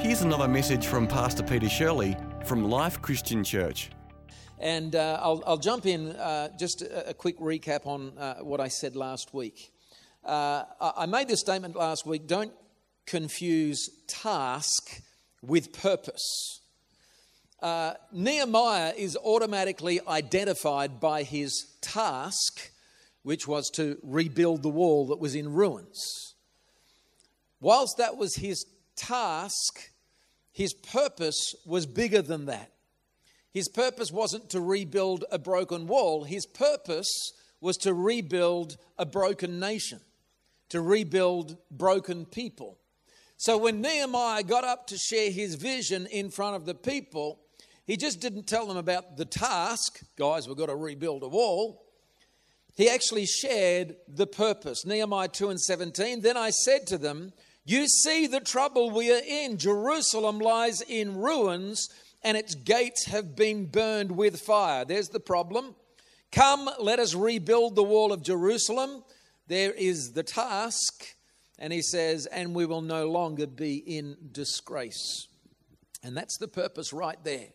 Here's another message from Pastor Peter Shirley from Life Christian Church. And I'll jump in, just a quick recap on what I said last week. I made this statement last week: don't confuse task with purpose. Nehemiah is automatically identified by his task, which was to rebuild the wall that was in ruins. Whilst that was his task, his purpose was bigger than that. His purpose wasn't to rebuild a broken wall. His purpose was to rebuild a broken nation, to rebuild broken people. So when Nehemiah got up to share his vision in front of the people, he just didn't tell them about the task, guys, we've got to rebuild a wall. He actually shared the purpose. Nehemiah 2:17, then I said to them, you see the trouble we are in. Jerusalem lies in ruins and its gates have been burned with fire. There's the problem. Come, let us rebuild the wall of Jerusalem. There is the task. And he says, and we will no longer be in disgrace. And that's the purpose right there.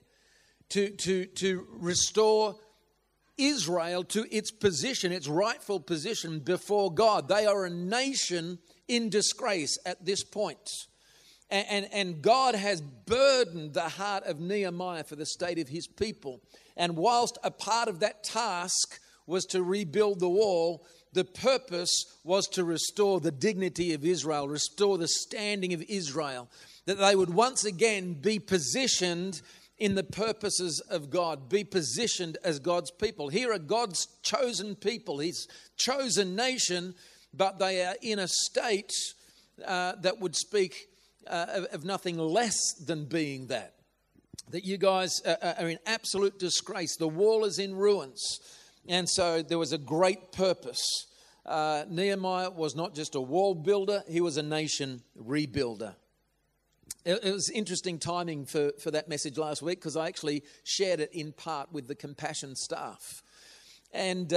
To restore Israel to its position, its rightful position before God. They are a nation in disgrace at this point. And God has burdened the heart of Nehemiah for the state of his people. And whilst a part of that task was to rebuild the wall, the purpose was to restore the dignity of Israel, restore the standing of Israel, that they would once again be positioned in the purposes of God, be positioned as God's people. Here are God's chosen people, his chosen nation, but they are in a state that would speak of nothing less than being that. That you guys are in absolute disgrace. The wall is in ruins. And so there was a great purpose. Nehemiah was not just a wall builder, he was a nation rebuilder. It was interesting timing for that message last week, because I actually shared it in part with the Compassion staff. And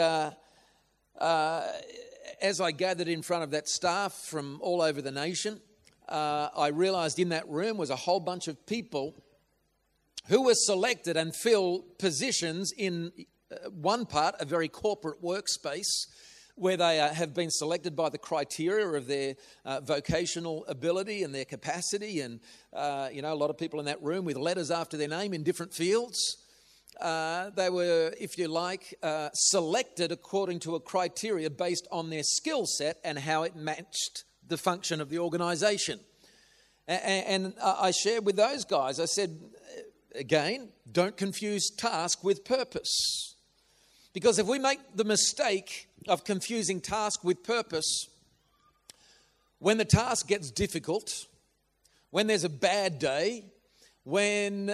as I gathered in front of that staff from all over the nation, I realized in that room was a whole bunch of people who were selected and filled positions in one part, a very corporate workspace, where they have been selected by the criteria of their vocational ability and their capacity. And, a lot of people in that room with letters after their name in different fields. They were, if you like, selected according to a criteria based on their skill set and how it matched the function of the organization. And I shared with those guys, I said, again, don't confuse task with purpose. Because if we make the mistake of confusing task with purpose, when the task gets difficult, when there's a bad day, when,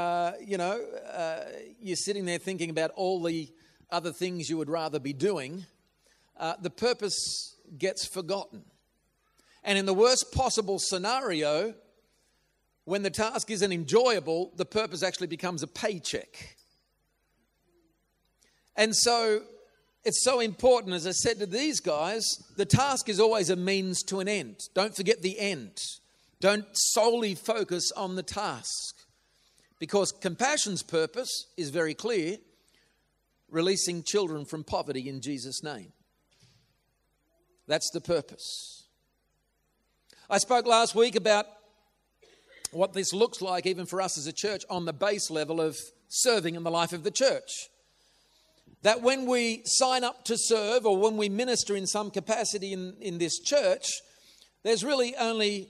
you're sitting there thinking about all the other things you would rather be doing, the purpose gets forgotten. And in the worst possible scenario, when the task isn't enjoyable, the purpose actually becomes a paycheck. And so it's so important, as I said to these guys, the task is always a means to an end. Don't forget the end. Don't solely focus on the task. Because Compassion's purpose is very clear: releasing children from poverty in Jesus' name. That's the purpose. I spoke last week about what this looks like even for us as a church on the base level of serving in the life of the church. That when we sign up to serve, or when we minister in some capacity in this church, there's really only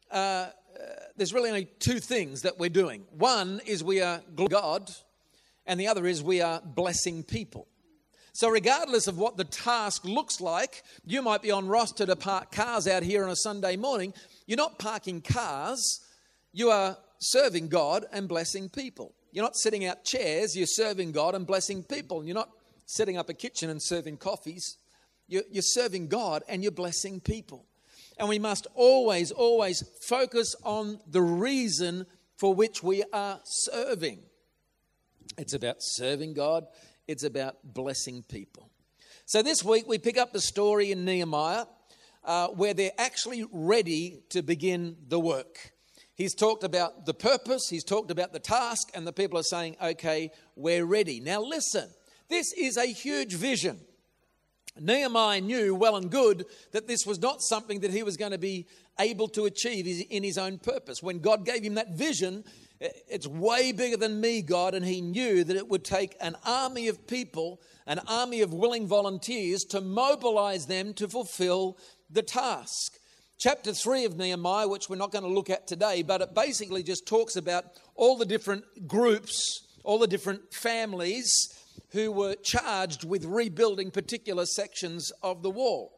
two things that we're doing. One is we are glorifying God, and the other is we are blessing people. So regardless of what the task looks like, you might be on roster to park cars out here on a Sunday morning. You're not parking cars, you are serving God and blessing people. You're not setting out chairs, you're serving God and blessing people. You're not setting up a kitchen and serving coffees. You're serving God and you're blessing people. And we must always, always focus on the reason for which we are serving. It's about serving God. It's about blessing people. So this week we pick up the story in Nehemiah where they're actually ready to begin the work. He's talked about the purpose, he's talked about the task, and the people are saying, okay, we're ready. Now listen, this is a huge vision. Nehemiah knew well and good that this was not something that he was going to be able to achieve in his own purpose. When God gave him that vision, it's way bigger than me, God, and he knew that it would take an army of people, an army of willing volunteers to mobilize them to fulfill the task. Chapter 3 of Nehemiah, which we're not going to look at today, but it basically just talks about all the different groups, all the different families who were charged with rebuilding particular sections of the wall.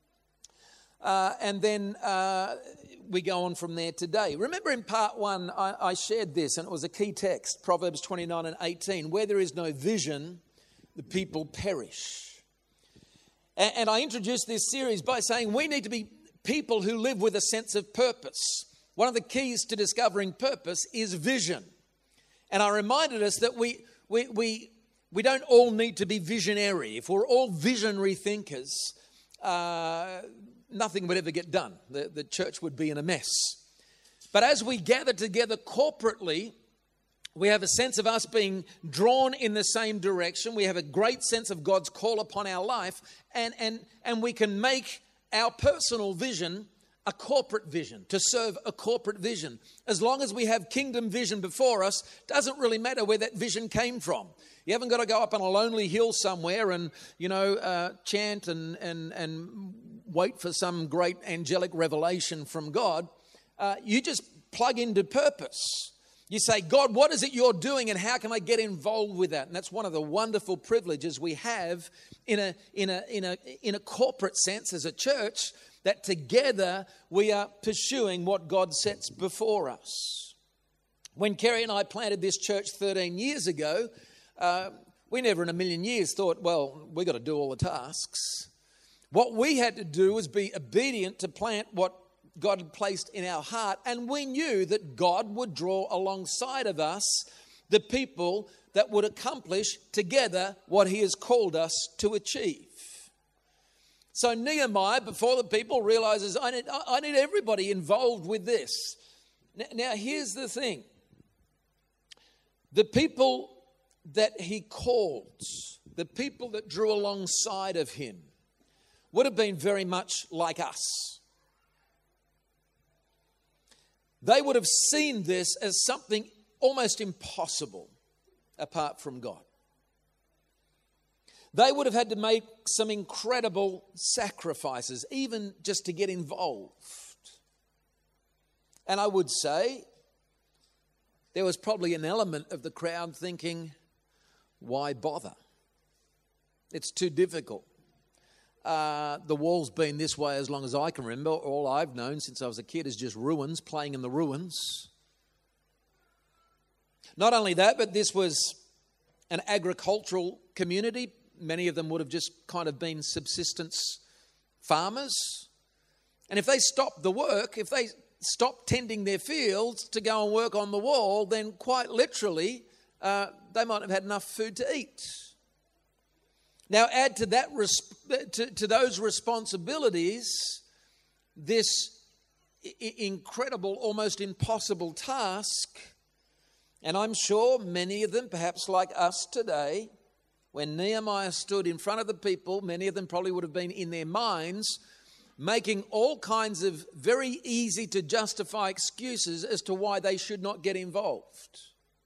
And then we go on from there today. Remember in part 1, I shared this, and it was a key text, Proverbs 29 and 18. Where there is no vision, the people perish. And I introduced this series by saying we need to be people who live with a sense of purpose. One of the keys to discovering purpose is vision. And I reminded us that we don't all need to be visionary. If we're all visionary thinkers, nothing would ever get done. The church would be in a mess. But as we gather together corporately, we have a sense of us being drawn in the same direction. We have a great sense of God's call upon our life, and we can make our personal vision a corporate vision, to serve a corporate vision. As long as we have kingdom vision before us, doesn't really matter where that vision came from. You haven't got to go up on a lonely hill somewhere and, chant and wait for some great angelic revelation from God. You just plug into purpose. You say, God, what is it you're doing, and how can I get involved with that? And that's one of the wonderful privileges we have in a corporate sense as a church, that together we are pursuing what God sets before us. When Kerry and I planted this church 13 years ago, we never in a million years thought, well, we've got to do all the tasks. What we had to do was be obedient to plant what God had placed in our heart, and we knew that God would draw alongside of us the people that would accomplish together what he has called us to achieve. So Nehemiah, before the people, realizes, I need everybody involved with this. Now here's the thing. The people that he called, the people that drew alongside of him, would have been very much like us. They would have seen this as something almost impossible apart from God. They would have had to make some incredible sacrifices, even just to get involved. And I would say there was probably an element of the crowd thinking, why bother? It's too difficult. The wall's been this way as long as I can remember. All I've known since I was a kid is just ruins, playing in the ruins. Not only that, but this was an agricultural community. Many of them would have just kind of been subsistence farmers. And if they stopped the work, if they stopped tending their fields to go and work on the wall, then quite literally they might have had enough food to eat. Now add to that to those responsibilities this incredible, almost impossible task. And I'm sure many of them, perhaps like us today, when Nehemiah stood in front of the people, many of them probably would have been in their minds making all kinds of very easy to justify excuses as to why they should not get involved.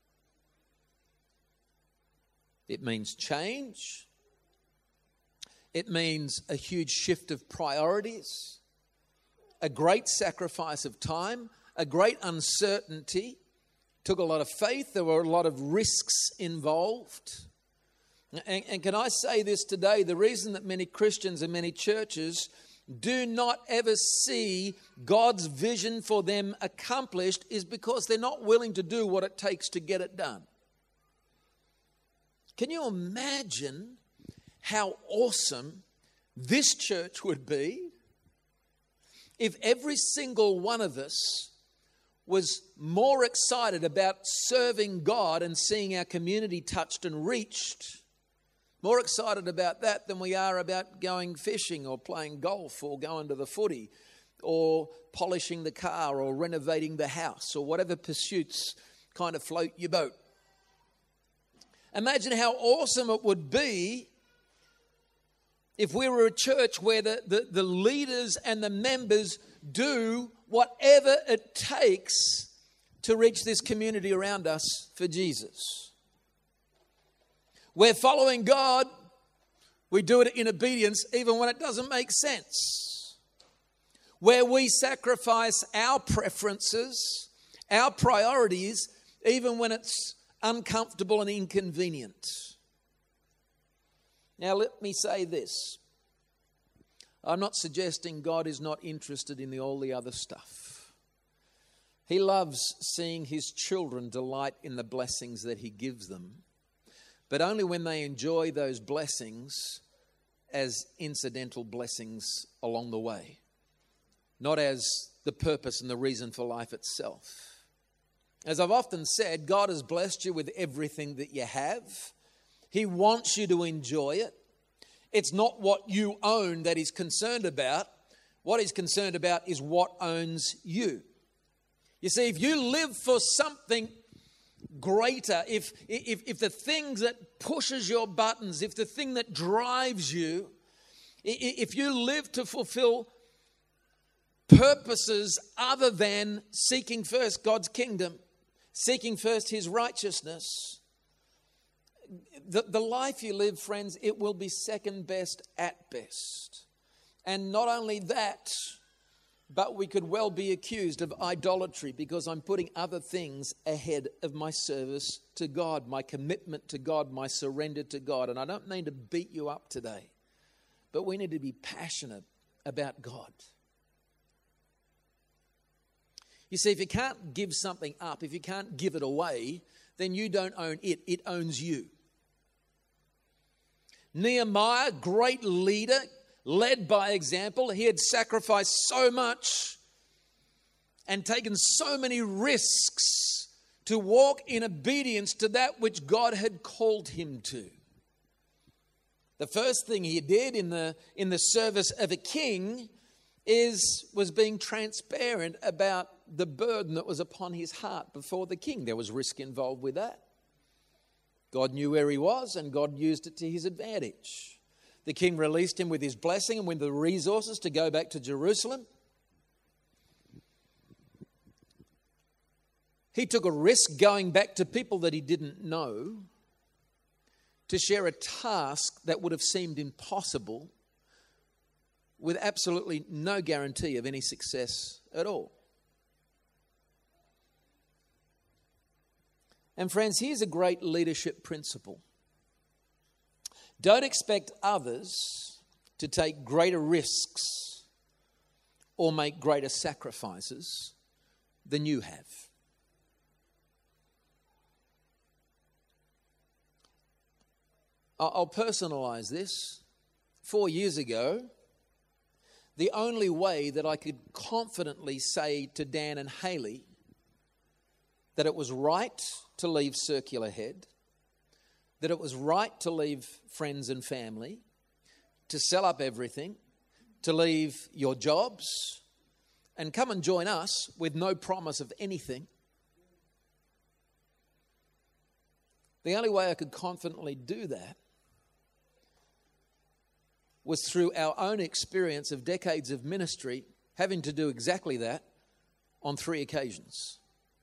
It means change. It means a huge shift of priorities, a great sacrifice of time, a great uncertainty. Took a lot of faith. There were a lot of risks involved. And can I say this today? The reason that many Christians and many churches do not ever see God's vision for them accomplished is because they're not willing to do what it takes to get it done. Can you imagine how awesome this church would be if every single one of us was more excited about serving God and seeing our community touched and reached, more excited about that than we are about going fishing or playing golf or going to the footy? or polishing the car or renovating the house or whatever pursuits kind of float your boat. Imagine how awesome it would be if we were a church where the leaders and the members do whatever it takes to reach this community around us for Jesus. We're following God. We do it in obedience even when it doesn't make sense. Where we sacrifice our preferences, our priorities, even when it's uncomfortable and inconvenient. Now, let me say this. I'm not suggesting God is not interested in all the other stuff. He loves seeing his children delight in the blessings that he gives them, but only when they enjoy those blessings as incidental blessings along the way, not as the purpose and the reason for life itself. As I've often said, God has blessed you with everything that you have. He wants you to enjoy it. It's not what you own that he's concerned about. What he's concerned about is what owns you. You see, if you live for something greater, if the thing that pushes your buttons, if the thing that drives you, if you live to fulfill purposes other than seeking first God's kingdom, seeking first his righteousness, the life you live, friends, it will be second best at best. And not only that, but we could well be accused of idolatry because I'm putting other things ahead of my service to God, my commitment to God, my surrender to God. And I don't mean to beat you up today, but we need to be passionate about God. You see, if you can't give something up, if you can't give it away, then you don't own it. It owns you. Nehemiah, great leader, led by example. He had sacrificed so much and taken so many risks to walk in obedience to that which God had called him to. The first thing he did in the service of a king was being transparent about the burden that was upon his heart before the king. There was risk involved with that. God knew where he was, and God used it to his advantage. The king released him with his blessing and with the resources to go back to Jerusalem. He took a risk going back to people that he didn't know to share a task that would have seemed impossible with absolutely no guarantee of any success at all. And friends, here's a great leadership principle. Don't expect others to take greater risks or make greater sacrifices than you have. I'll personalize this. 4 years ago, the only way that I could confidently say to Dan and Haley that it was right to leave Circular Head, that it was right to leave friends and family, to sell up everything, to leave your jobs, and come and join us with no promise of anything. The only way I could confidently do that was through our own experience of decades of ministry, having to do exactly that on 3 occasions.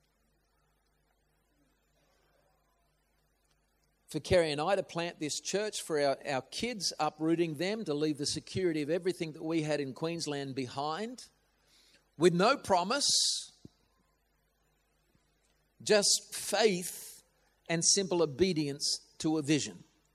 For Kerry and I to plant this church, for our kids, uprooting them, to leave the security of everything that we had in Queensland behind, with no promise, just faith and simple obedience to a vision.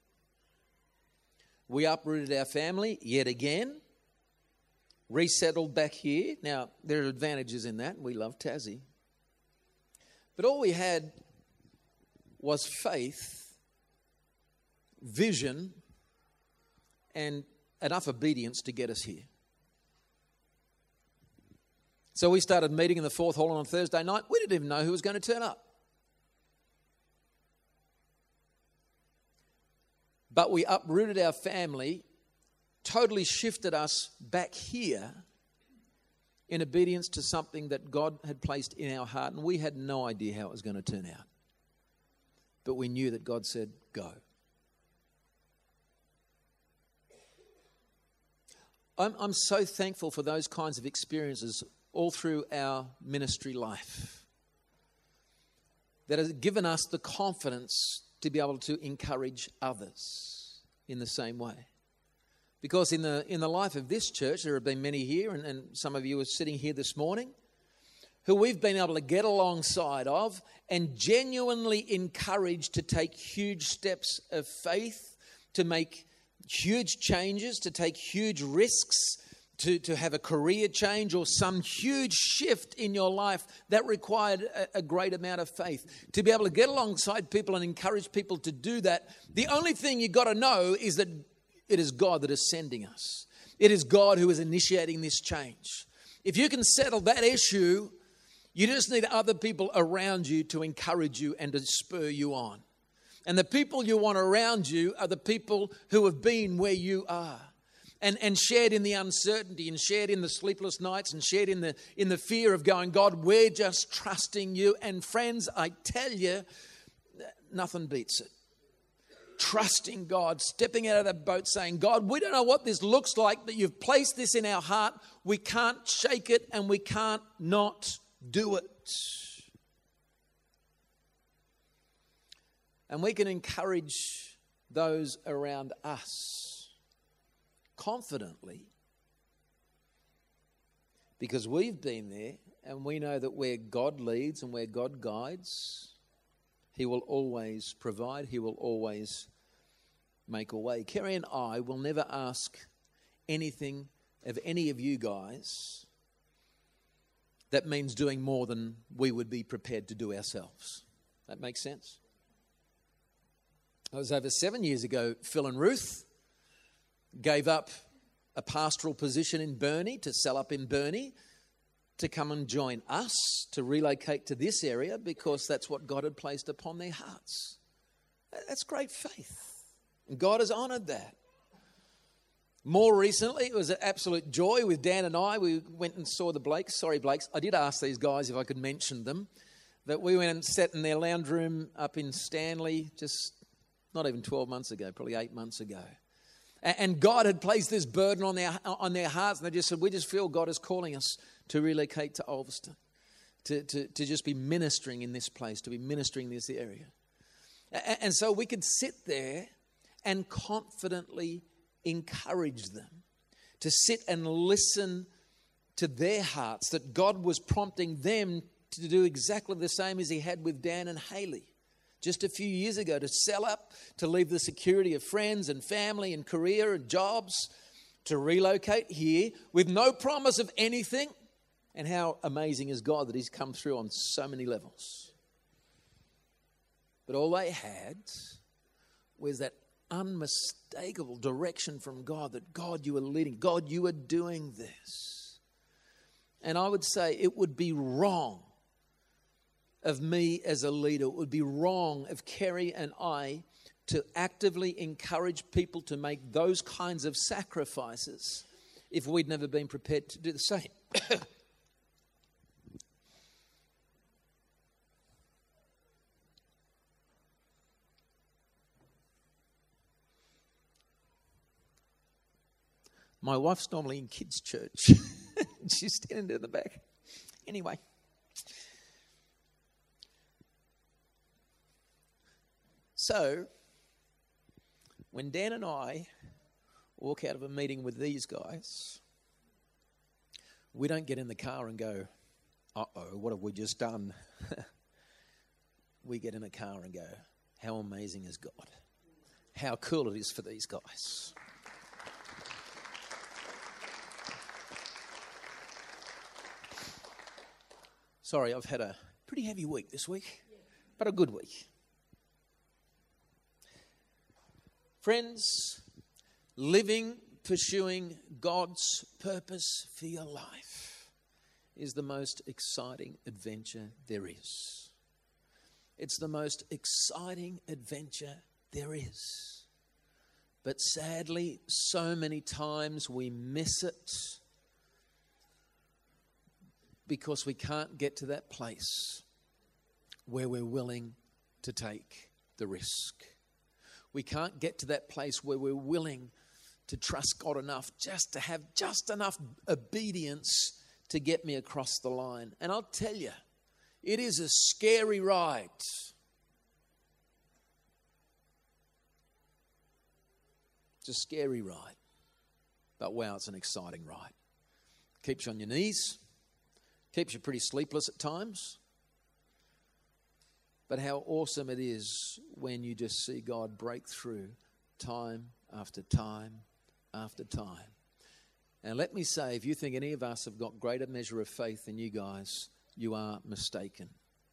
We uprooted our family yet again, resettled back here. Now, there are advantages in that. We love Tassie. But all we had was faith, vision, and enough obedience to get us here. So we started meeting in the Fourth Hall on a Thursday night. We didn't even know who was going to turn up. But we uprooted our family, totally shifted us back here in obedience to something that God had placed in our heart, and we had no idea how it was going to turn out. But we knew that God said, go. I'm so thankful for those kinds of experiences all through our ministry life that has given us the confidence to be able to encourage others in the same way. Because in the life of this church, there have been many here, and some of you are sitting here this morning, who we've been able to get alongside of and genuinely encourage to take huge steps of faith, to make huge changes, to take huge risks, to have a career change or some huge shift in your life that required a great amount of faith. To be able to get alongside people and encourage people to do that, the only thing you've got to know is that it is God that is sending us. It is God who is initiating this change. If you can settle that issue, you just need other people around you to encourage you and to spur you on. And the people you want around you are the people who have been where you are and shared in the uncertainty and shared in the sleepless nights and shared in the fear of going, God, we're just trusting you. And friends, I tell you, nothing beats it. Trusting God, stepping out of that boat saying, God, we don't know what this looks like, but you've placed this in our heart. We can't shake it and we can't not do it. And we can encourage those around us confidently because we've been there and we know that where God leads and where God guides, He will always provide. He will always make a way. Kerry and I will never ask anything of any of you guys that means doing more than we would be prepared to do ourselves. That makes sense? It was over 7 years ago, Phil and Ruth gave up a pastoral position in Burnie to sell up in Burnie to come and join us, to relocate to this area because that's what God had placed upon their hearts. That's great faith. And God has honoured that. More recently, it was an absolute joy with Dan and I. We went and saw the Blakes. Sorry, Blakes. I did ask these guys if I could mention them. That we went and sat in their lounge room up in Stanley just not even 12 months ago, probably 8 months ago. And God had placed this burden on their hearts. And they just said, we just feel God is calling us to relocate to Ulverston, to just be ministering in this place, to be ministering in this area. And so we could sit there and confidently encourage them to sit and listen to their hearts, that God was prompting them to do exactly the same as He had with Dan and Haley just a few years ago, to sell up, to leave the security of friends and family and career and jobs, to relocate here with no promise of anything. And how amazing is God that He's come through on so many levels. But all they had was that unmistakable direction from God, that God, you are leading, God, you are doing this. And I would say it would be wrong of me as a leader, it would be wrong of Kerry and I to actively encourage people to make those kinds of sacrifices if we'd never been prepared to do the same. My wife's normally in kids' church. She's standing in the back. Anyway. So, when Dan and I walk out of a meeting with these guys, we don't get in the car and go, uh-oh, what have we just done? We get in a car and go, how amazing is God? How cool it is for these guys. Sorry, I've had a pretty heavy week this week, but a good week. Friends, living, pursuing God's purpose for your life is the most exciting adventure there is. It's the most exciting adventure there is. But sadly, so many times we miss it Because we can't get to that place where we're willing to take the risk. We can't get to that place where we're willing to trust God enough just to have just enough obedience to get me across the line. And I'll tell you, it is a scary ride. It's a scary ride. But wow, it's an exciting ride. Keeps you on your knees. Keeps you pretty sleepless at times. But how awesome it is when you just see God break through time after time after time. And let me say, if you think any of us have got greater measure of faith than you guys, you are mistaken.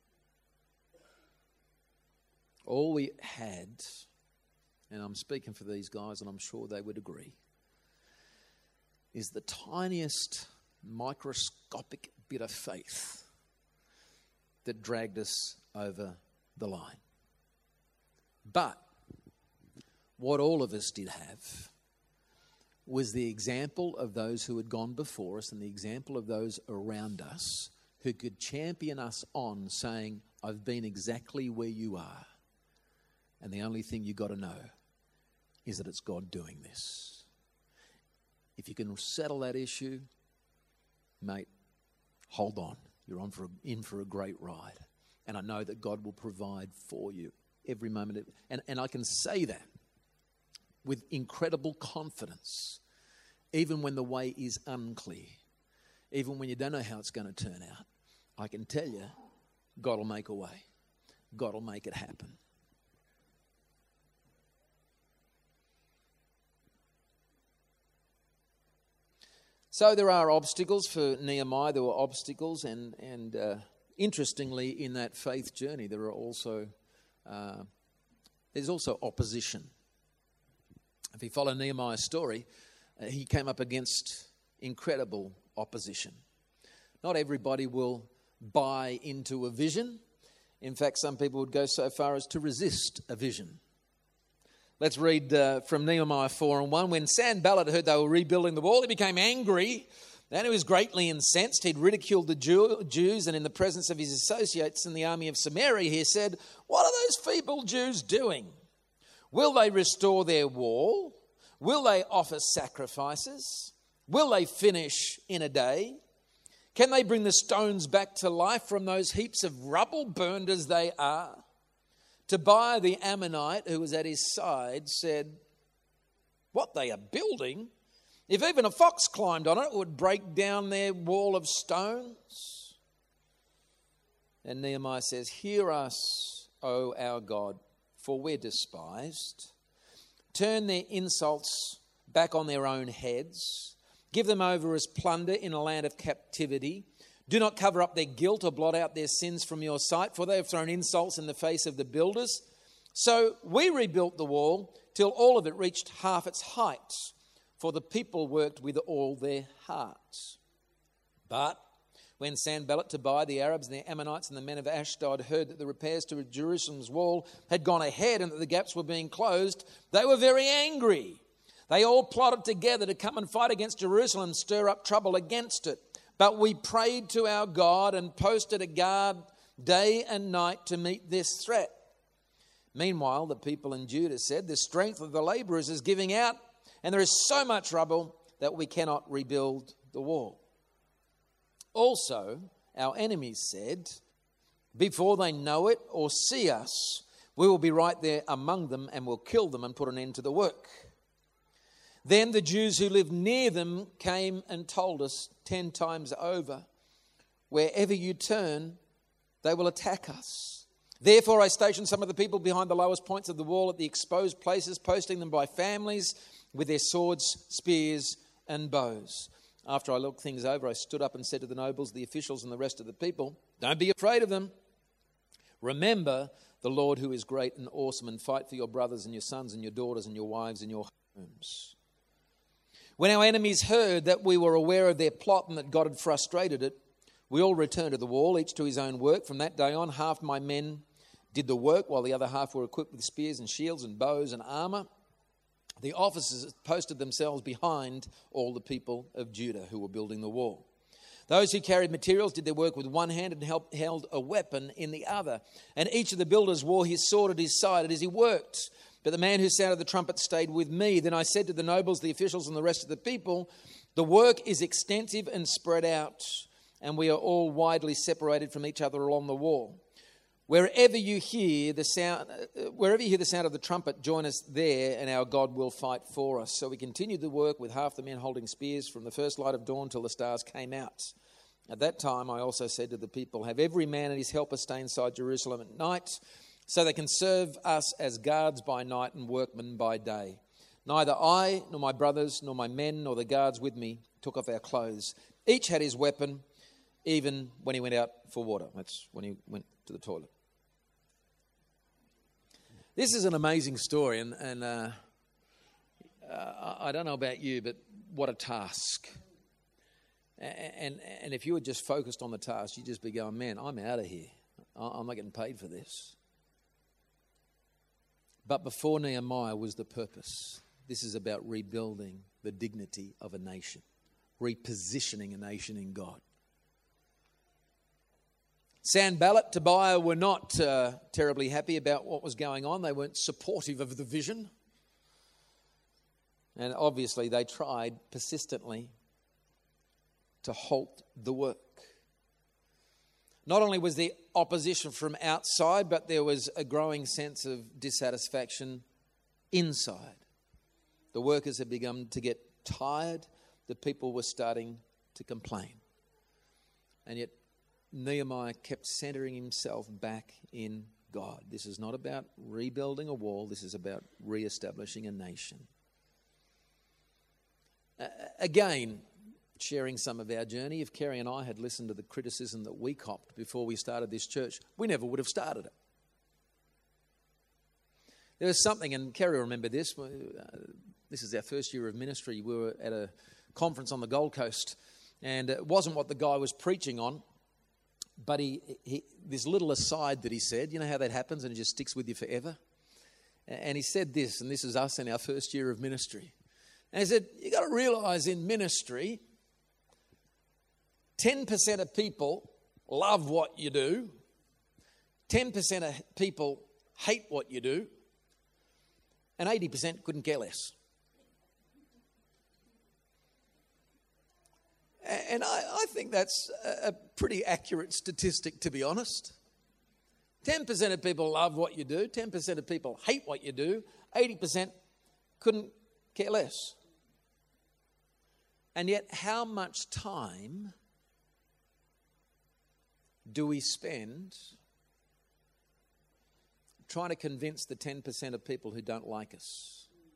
All we had, and I'm speaking for these guys and I'm sure they would agree, is the tiniest microscopic bit of faith that dragged us over the line. But what all of us did have was the example of those who had gone before us and the example of those around us who could champion us on, saying, I've been exactly where you are. And the only thing you got to know is that it's God doing this. If you can settle that issue, mate, hold on. You're in for a great ride. And I know that God will provide for you every moment. And I can say that with incredible confidence, even when the way is unclear, even when you don't know how it's going to turn out. I can tell you, God will make a way. God will make it happen. So there are obstacles for Nehemiah. There were obstacles, and interestingly, in that faith journey, there's also opposition. If you follow Nehemiah's story, he came up against incredible opposition. Not everybody will buy into a vision. In fact, some people would go so far as to resist a vision. Let's read from Nehemiah 4:1. When Sanballat heard they were rebuilding the wall, he became angry, and he was greatly incensed. He'd ridiculed the Jews, and in the presence of his associates in the army of Samaria, he said, "What are those feeble Jews doing? Will they restore their wall? Will they offer sacrifices? Will they finish in a day? Can they bring the stones back to life from those heaps of rubble, burned as they are?" Tobiah the Ammonite, who was at his side, said, "What they are building? If even a fox climbed on it, it would break down their wall of stones." And Nehemiah says, "Hear us, O our God, for we're despised. Turn their insults back on their own heads. Give them over as plunder in a land of captivity. Do not cover up their guilt or blot out their sins from your sight, for they have thrown insults in the face of the builders. So we rebuilt the wall till all of it reached half its height, for the people worked with all their hearts. But when Sanballat, Tobiah, the Arabs, and the Ammonites, and the men of Ashdod heard that the repairs to Jerusalem's wall had gone ahead and that the gaps were being closed, they were very angry. They all plotted together to come and fight against Jerusalem and stir up trouble against it. But we prayed to our God and posted a guard day and night to meet this threat. Meanwhile, the people in Judah said, the strength of the laborers is giving out, and there is so much rubble that we cannot rebuild the wall. Also, our enemies said, before they know it or see us, we will be right there among them and will kill them and put an end to the work. Then the Jews who lived near them came and told us 10 times over, wherever you turn, they will attack us. Therefore I stationed some of the people behind the lowest points of the wall at the exposed places, posting them by families with their swords, spears, and bows. After I looked things over, I stood up and said to the nobles, the officials, and the rest of the people, don't be afraid of them. Remember the Lord who is great and awesome, and fight for your brothers and your sons and your daughters and your wives and your homes. When our enemies heard that we were aware of their plot and that God had frustrated it, we all returned to the wall, each to his own work. From that day on, half my men did the work, while the other half were equipped with spears and shields and bows and armor. The officers posted themselves behind all the people of Judah who were building the wall. Those who carried materials did their work with one hand and held a weapon in the other. And each of the builders wore his sword at his side as he worked. But the man who sounded the trumpet stayed with me. Then I said to the nobles, the officials, and the rest of the people, the work is extensive and spread out, and we are all widely separated from each other along the wall. Wherever you hear the sound of the trumpet, join us there, and our God will fight for us. So we continued the work with half the men holding spears from the first light of dawn till the stars came out. At that time, I also said to the people, have every man and his helper stay inside Jerusalem at night, so they can serve us as guards by night and workmen by day. Neither I, nor my brothers, nor my men, nor the guards with me took off our clothes. Each had his weapon, even when he went out for water. That's when he went to the toilet. This is an amazing story, and I don't know about you, but what a task. And if you were just focused on the task, you'd just be going, man, I'm out of here. I'm not getting paid for this. But before Nehemiah was the purpose. This is about rebuilding the dignity of a nation, repositioning a nation in God. Sanballat, Tobiah were not terribly happy about what was going on. They weren't supportive of the vision. And obviously they tried persistently to halt the work. Not only was there opposition from outside, but there was a growing sense of dissatisfaction inside. The workers had begun to get tired. The people were starting to complain. And yet Nehemiah kept centering himself back in God. This is not about rebuilding a wall. This is about reestablishing a nation. Again, sharing some of our journey, if Kerry and I had listened to the criticism that we copped before we started this church, we never would have started it. There was something, and Kerry will remember this. This is our first year of ministry. We were at a conference on the Gold Coast, and it wasn't what the guy was preaching on. But he this little aside that he said, you know how that happens and it just sticks with you forever? And he said this, and this is us in our first year of ministry. And he said, you got to realize in ministry, 10% of people love what you do, 10% of people hate what you do, and 80% couldn't care less. And I think that's a pretty accurate statistic, to be honest. 10% of people love what you do, 10% of people hate what you do, 80% couldn't care less. And yet, how much time do we spend trying to convince the 10% of people who don't like us?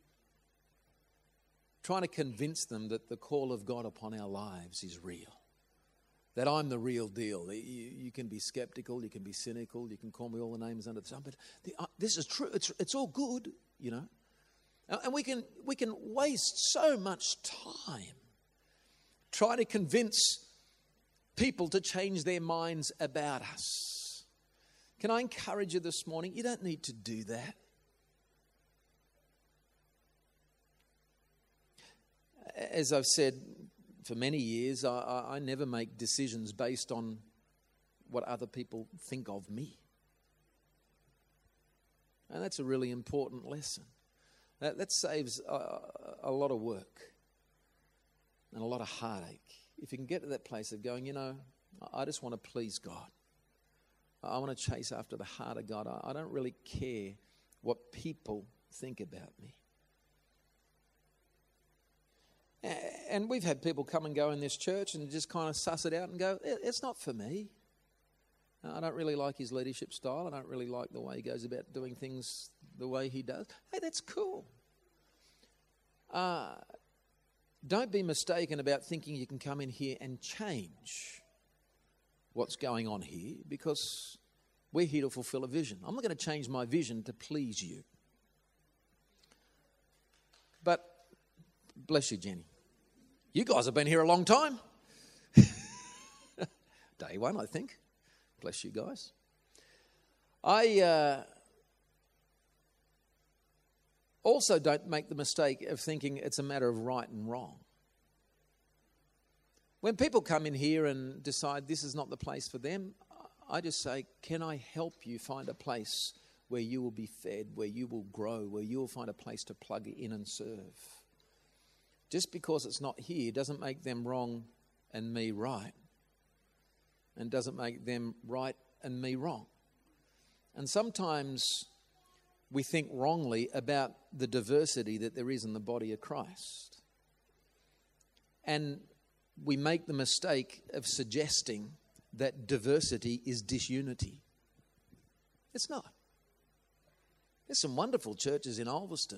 Trying to convince them that the call of God upon our lives is real. That I'm the real deal. You can be skeptical, you can be cynical, you can call me all the names under the sun, but this is true. It's all good, you know. And we can waste so much time trying to convince people to change their minds about us. Can I encourage you this morning? You don't need to do that. As I've said for many years, I never make decisions based on what other people think of me. And that's a really important lesson. That saves a lot of work and a lot of heartache. If you can get to that place of going, you know, I just want to please God. I want to chase after the heart of God. I don't really care what people think about me. And we've had people come and go in this church and just kind of suss it out and go, it's not for me. I don't really like his leadership style. I don't really like the way he goes about doing things the way he does. Hey, that's cool. Don't be mistaken about thinking you can come in here and change what's going on here, because we're here to fulfill a vision. I'm not going to change my vision to please you. But bless you, Jenny. You guys have been here a long time. Day one, I think. Bless you guys. I also don't make the mistake of thinking it's a matter of right and wrong. When people come in here and decide this is not the place for them, I just say, can I help you find a place where you will be fed, where you will grow, where you will find a place to plug in and serve? Just because it's not here doesn't make them wrong and me right, and doesn't make them right and me wrong. And sometimes we think wrongly about the diversity that there is in the body of Christ. And we make the mistake of suggesting that diversity is disunity. It's not. There's some wonderful churches in Ulverston.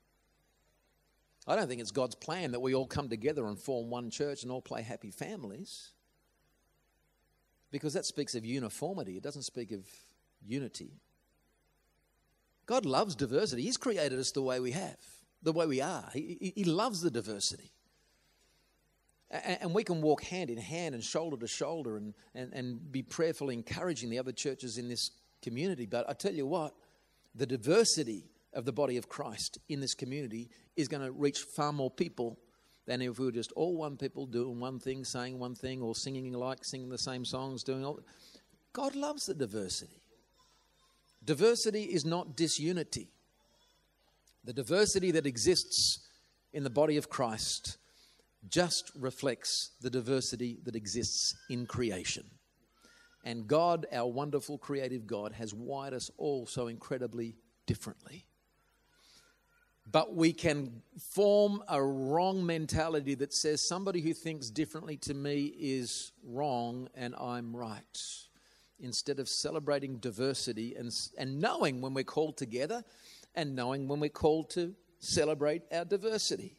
I don't think it's God's plan that we all come together and form one church and all play happy families, because that speaks of uniformity. It doesn't speak of unity. God loves diversity. He's created us the way we are. He loves the diversity. And we can walk hand in hand and shoulder to shoulder and be prayerfully encouraging the other churches in this community. But I tell you what, the diversity of the body of Christ in this community is going to reach far more people than if we were just all one people doing one thing, saying one thing, or singing the same songs, doing all. God loves the diversity. Diversity is not disunity. The diversity that exists in the body of Christ just reflects the diversity that exists in creation. And God, our wonderful creative God, has wired us all so incredibly differently. But we can form a wrong mentality that says somebody who thinks differently to me is wrong and I'm right. Instead of celebrating diversity and knowing when we're called together and knowing when we're called to celebrate our diversity.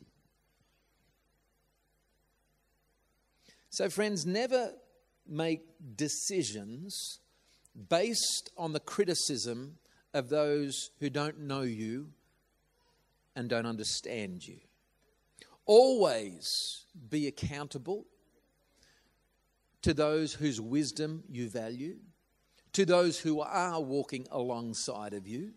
So friends, never make decisions based on the criticism of those who don't know you and don't understand you. Always be accountable to those whose wisdom you value, to those who are walking alongside of you.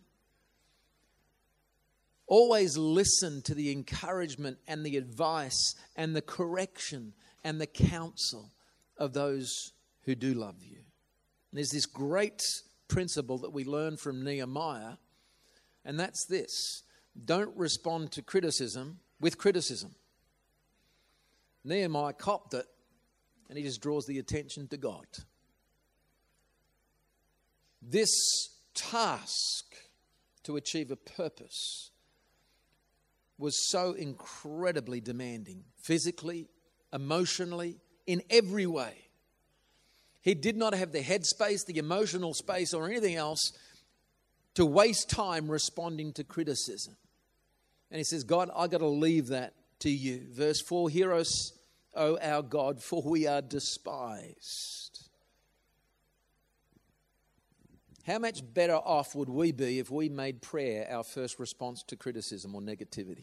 Always listen to the encouragement and the advice and the correction and the counsel of those who do love you. And there's this great principle that we learn from Nehemiah, and that's this: don't respond to criticism with criticism. Nehemiah copped it, and he just draws the attention to God. This task to achieve a purpose was so incredibly demanding, physically, emotionally, in every way. He did not have the headspace, the emotional space, or anything else to waste time responding to criticism. And he says, God, I've got to leave that to you. Verse 4, hear us, O our God, for we are despised. How much better off would we be if we made prayer our first response to criticism or negativity?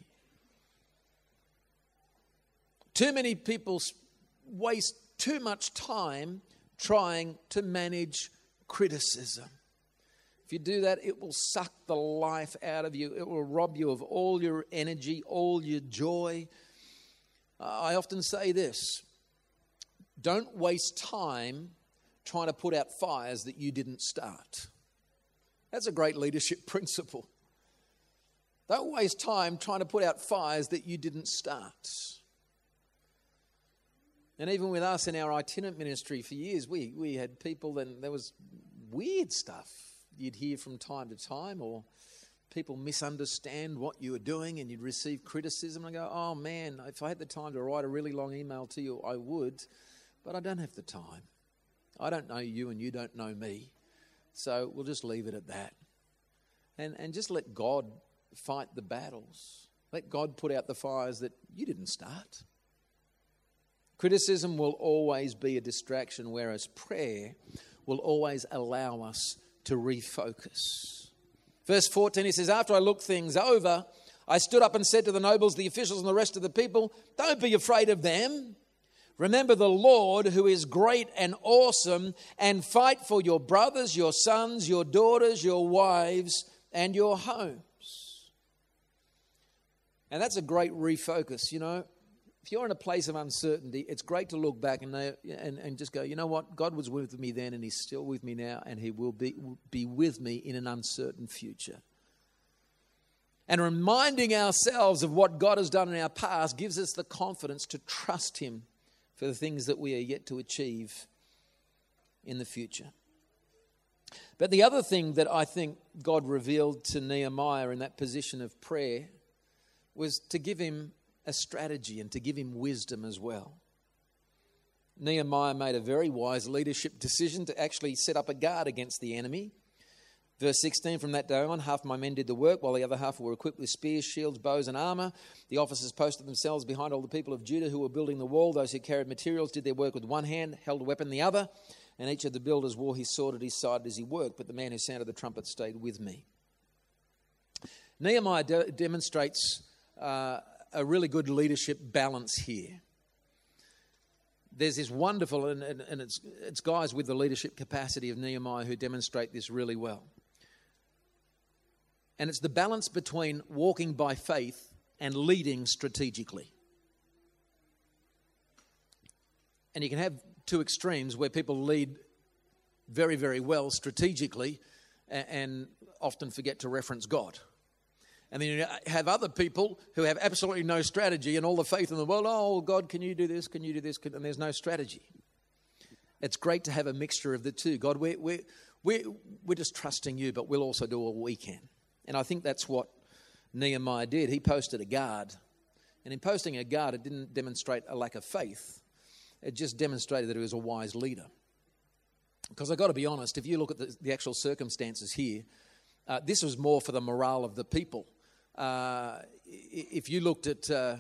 Too many people waste too much time trying to manage criticism. If you do that, it will suck the life out of you. It will rob you of all your energy, all your joy. I often say this: don't waste time trying to put out fires that you didn't start. That's a great leadership principle. Don't waste time trying to put out fires that you didn't start. And even with us in our itinerant ministry for years, we had people, and there was weird stuff you'd hear from time to time, or people misunderstand what you were doing and you'd receive criticism and go, oh man, if I had the time to write a really long email to you, I would, but I don't have the time. I don't know you and you don't know me. So we'll just leave it at that. And just let God fight the battles. Let God put out the fires that you didn't start. Criticism will always be a distraction, whereas prayer will always allow us to refocus. Verse 14, he says, after I looked things over, I stood up and said to the nobles, the officials, and the rest of the people, don't be afraid of them. Remember the Lord, who is great and awesome, and fight for your brothers, your sons, your daughters, your wives, and your homes. And that's a great refocus, you know. if you're in a place of uncertainty, it's great to look back and just go, you know what? God was with me then and he's still with me now and he will be with me in an uncertain future. And reminding ourselves of what God has done in our past gives us the confidence to trust him for the things that we are yet to achieve in the future. But the other thing that I think God revealed to Nehemiah in that position of prayer was to give him a strategy and to give him wisdom as well. Nehemiah made a very wise leadership decision to actually set up a guard against the enemy. Verse 16, from that day on, half my men did the work, while the other half were equipped with spears, shields, bows, and armor. The officers posted themselves behind all the people of Judah who were building the wall. Those who carried materials did their work with one hand, held a weapon in the other, and each of the builders wore his sword at his side as he worked, but the man who sounded the trumpet stayed with me. Nehemiah demonstrates a really good leadership balance here. There's this wonderful, and it's guys with the leadership capacity of Nehemiah who demonstrate this really well. And it's the balance between walking by faith and leading strategically. And you can have two extremes where people lead very, very well strategically and often forget to reference God. And then you have other people who have absolutely no strategy and all the faith in the world. Oh, God, can you do this? Can you do this? And there's no strategy. It's great to have a mixture of the two. God, we're just trusting you, but we'll also do all we can. And I think that's what Nehemiah did. He posted a guard. And in posting a guard, it didn't demonstrate a lack of faith. It just demonstrated that he was a wise leader. Because I've got to be honest, if you look at the actual circumstances here, this was more for the morale of the people. If you looked at the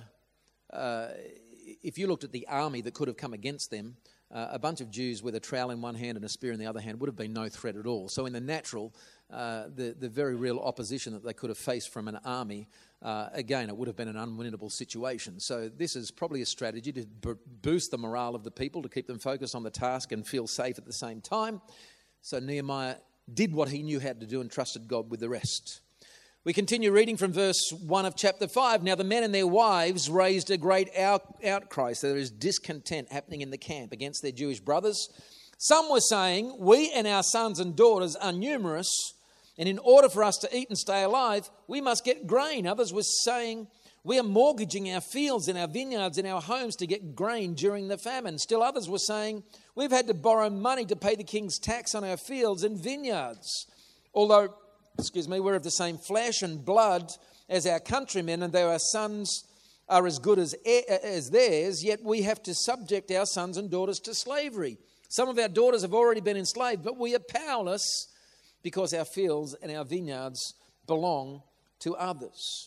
army that could have come against them, a bunch of Jews with a trowel in one hand and a spear in the other hand would have been no threat at all. So in the natural, the very real opposition that they could have faced from an army, again, it would have been an unwinnable situation. So this is probably a strategy to boost the morale of the people, to keep them focused on the task and feel safe at the same time. So Nehemiah did what he knew how to do and trusted God with the rest. We continue reading from verse 1 of chapter 5. Now the men and their wives raised a great outcry. So there is discontent happening in the camp against their Jewish brothers. Some were saying, we and our sons and daughters are numerous, and in order for us to eat and stay alive, we must get grain. Others were saying, we are mortgaging our fields and our vineyards and our homes to get grain during the famine. Still others were saying, we've had to borrow money to pay the king's tax on our fields and vineyards. Although, we're of the same flesh and blood as our countrymen, and though our sons are as good as theirs, yet we have to subject our sons and daughters to slavery. Some of our daughters have already been enslaved, but we are powerless because our fields and our vineyards belong to others.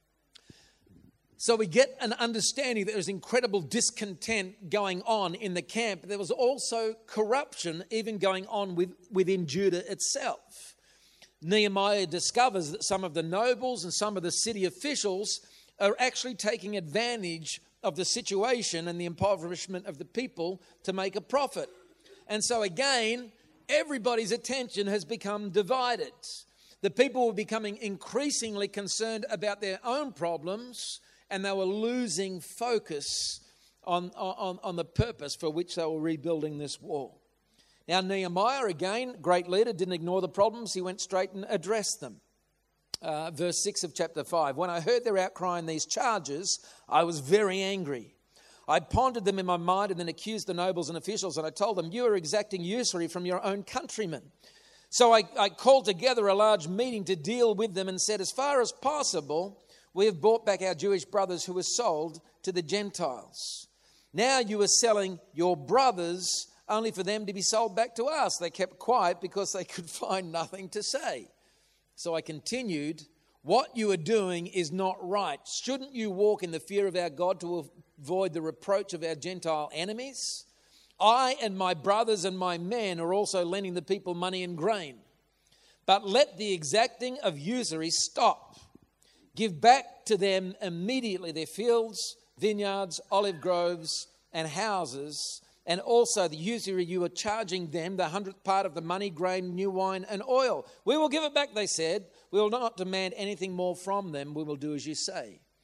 So we get an understanding that there's incredible discontent going on in the camp. There was also corruption even going on within Judah itself. Nehemiah discovers that some of the nobles and some of the city officials are actually taking advantage of the situation and the impoverishment of the people to make a profit. And so again, everybody's attention has become divided. The people were becoming increasingly concerned about their own problems, and they were losing focus on the purpose for which they were rebuilding this wall. Now Nehemiah, again, great leader, didn't ignore the problems. He went straight and addressed them. Verse 6 of chapter 5. When I heard their outcry and these charges, I was very angry. I pondered them in my mind and then accused the nobles and officials, and I told them, you are exacting usury from your own countrymen. So I called together a large meeting to deal with them and said, as far as possible, we have brought back our Jewish brothers who were sold to the Gentiles. Now you are selling your brothers only for them to be sold back to us. They kept quiet because they could find nothing to say. So I continued, what you are doing is not right. Shouldn't you walk in the fear of our God to avoid the reproach of our Gentile enemies? I and my brothers and my men are also lending the people money and grain. But let the exacting of usury stop. Give back to them immediately their fields, vineyards, olive groves, and houses, and also the usury you are charging them, the 100th part of the money, grain, new wine, and oil. We will give it back, they said. We will not demand anything more from them. We will do as you say.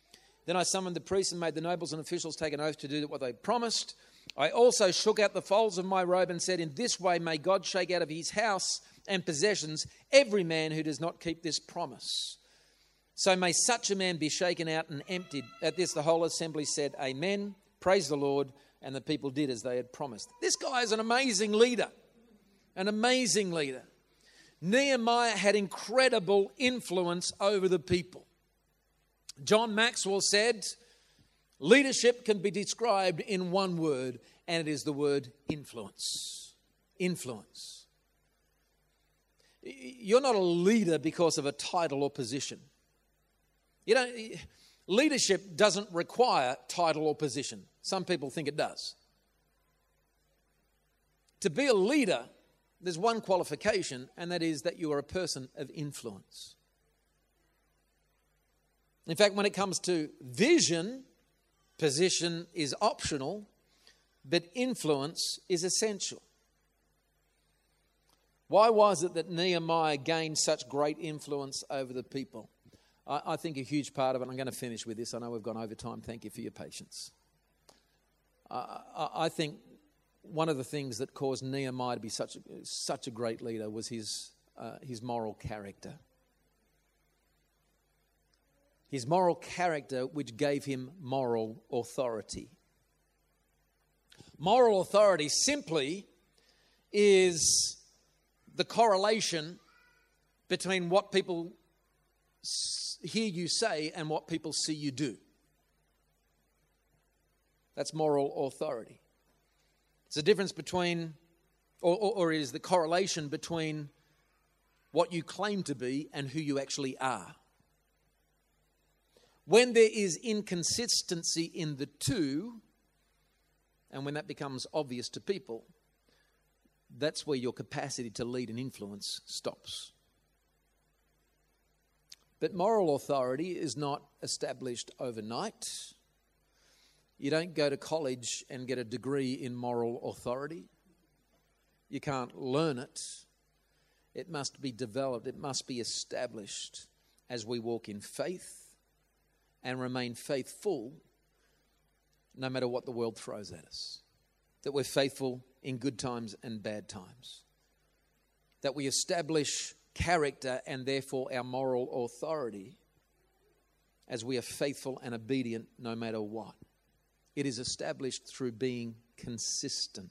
Then I summoned the priests and made the nobles and officials take an oath to do what they promised. I also shook out the folds of my robe and said, in this way may God shake out of his house and possessions every man who does not keep this promise. So may such a man be shaken out and emptied. At this the whole assembly said, Amen. Praise the Lord. And the people did as they had promised. This guy is an amazing leader. An amazing leader. Nehemiah had incredible influence over the people. John Maxwell said, leadership can be described in one word, and it is the word influence. Influence. You're not a leader because of a title or position. Leadership doesn't require title or position. Some people think it does. To be a leader, there's one qualification, and that is that you are a person of influence. In fact, when it comes to vision, position is optional, but influence is essential. Why was it that Nehemiah gained such great influence over the people? I think a huge part of it, I'm going to finish with this. I know we've gone over time. Thank you for your patience. I think one of the things that caused Nehemiah to be such a great leader was his moral character. His moral character, which gave him moral authority. Moral authority simply is the correlation between what people hear you say and what people see you do. That's moral authority. It's the difference between, or it is the correlation between what you claim to be and who you actually are. When there is inconsistency in the two, and when that becomes obvious to people, that's where your capacity to lead and influence stops. But moral authority is not established overnight. You don't go to college and get a degree in moral authority. You can't learn it. It must be developed. It must be established as we walk in faith and remain faithful no matter what the world throws at us. That we're faithful in good times and bad times. That we establish character and therefore our moral authority as we are faithful and obedient no matter what. It is established through being consistent.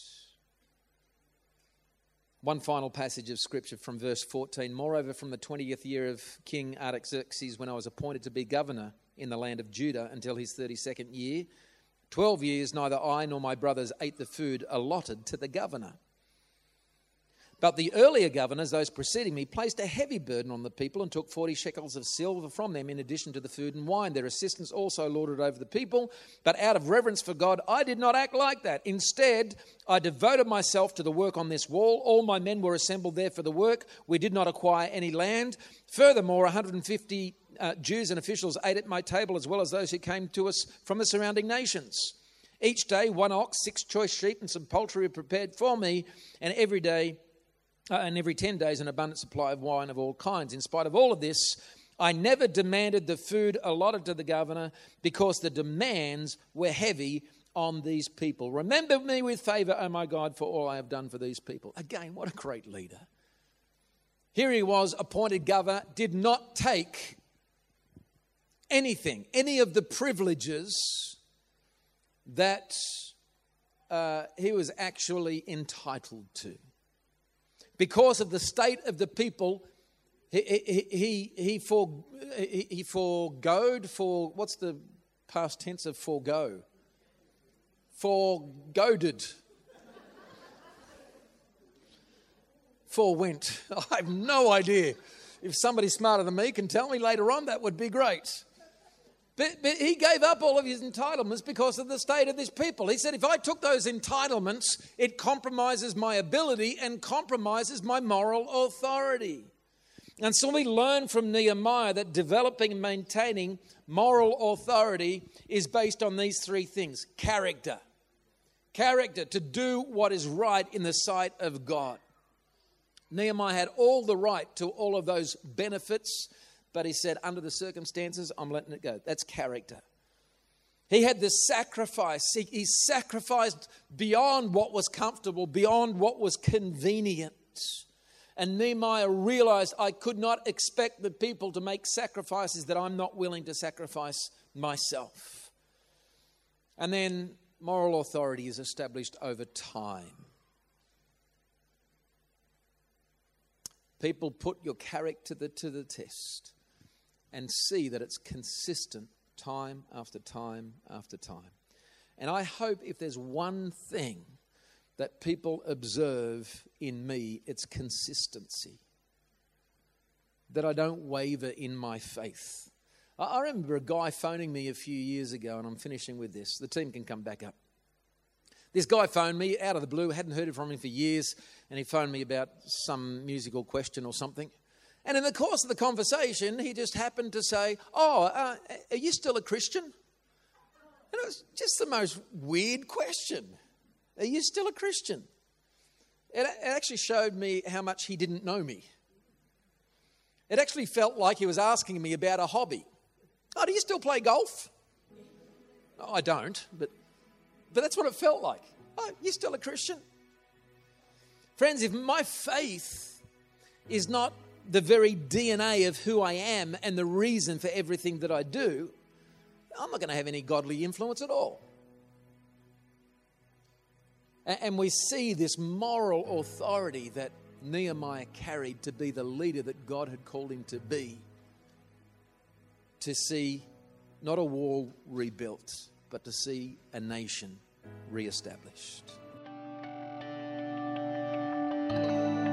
One final passage of scripture from verse 14. Moreover, from the 20th year of King Artaxerxes, when I was appointed to be governor in the land of Judah until his 32nd year, 12 years neither I nor my brothers ate the food allotted to the governor. But the earlier governors, those preceding me, placed a heavy burden on the people and took 40 shekels of silver from them in addition to the food and wine. Their assistants also lorded over the people. But out of reverence for God, I did not act like that. Instead, I devoted myself to the work on this wall. All my men were assembled there for the work. We did not acquire any land. Furthermore, 150 Jews and officials ate at my table, as well as those who came to us from the surrounding nations. Each day, 1 ox, 6 choice sheep, and some poultry were prepared for me, and every 10 days an abundant supply of wine of all kinds. In spite of all of this, I never demanded the food allotted to the governor because the demands were heavy on these people. Remember me with favor, O my God, for all I have done for these people. Again, what a great leader. Here he was, appointed governor, did not take anything, any of the privileges that he was actually entitled to. Because of the state of the people, he foregoed, what's the past tense of forego? Foregoaded. Forewent. I have no idea. If somebody smarter than me can tell me later on, that would be great. But he gave up all of his entitlements because of the state of this people. He said, if I took those entitlements, it compromises my ability and compromises my moral authority. And so we learn from Nehemiah that developing and maintaining moral authority is based on these three things. Character. Character, to do what is right in the sight of God. Nehemiah had all the right to all of those benefits but he said, under the circumstances, I'm letting it go. That's character. He had this sacrifice. He sacrificed beyond what was comfortable, beyond what was convenient. And Nehemiah realized, I could not expect the people to make sacrifices that I'm not willing to sacrifice myself. And then moral authority is established over time. People put your character to the test and see that it's consistent time after time after time. And I hope if there's one thing that people observe in me, it's consistency. That I don't waver in my faith. I remember a guy phoning me a few years ago, and I'm finishing with this. The team can come back up. This guy phoned me out of the blue, hadn't heard from him for years, and he phoned me about some musical question or something. And in the course of the conversation, he just happened to say, are you still a Christian? And it was just the most weird question. Are you still a Christian? It actually showed me how much he didn't know me. It actually felt like he was asking me about a hobby. Oh, do you still play golf? No, I don't, but that's what it felt like. Oh, you're still a Christian? Friends, if my faith is not the very DNA of who I am and the reason for everything that I do, I'm not going to have any godly influence at all. And we see this moral authority that Nehemiah carried to be the leader that God had called him to be, to see not a wall rebuilt, but to see a nation reestablished.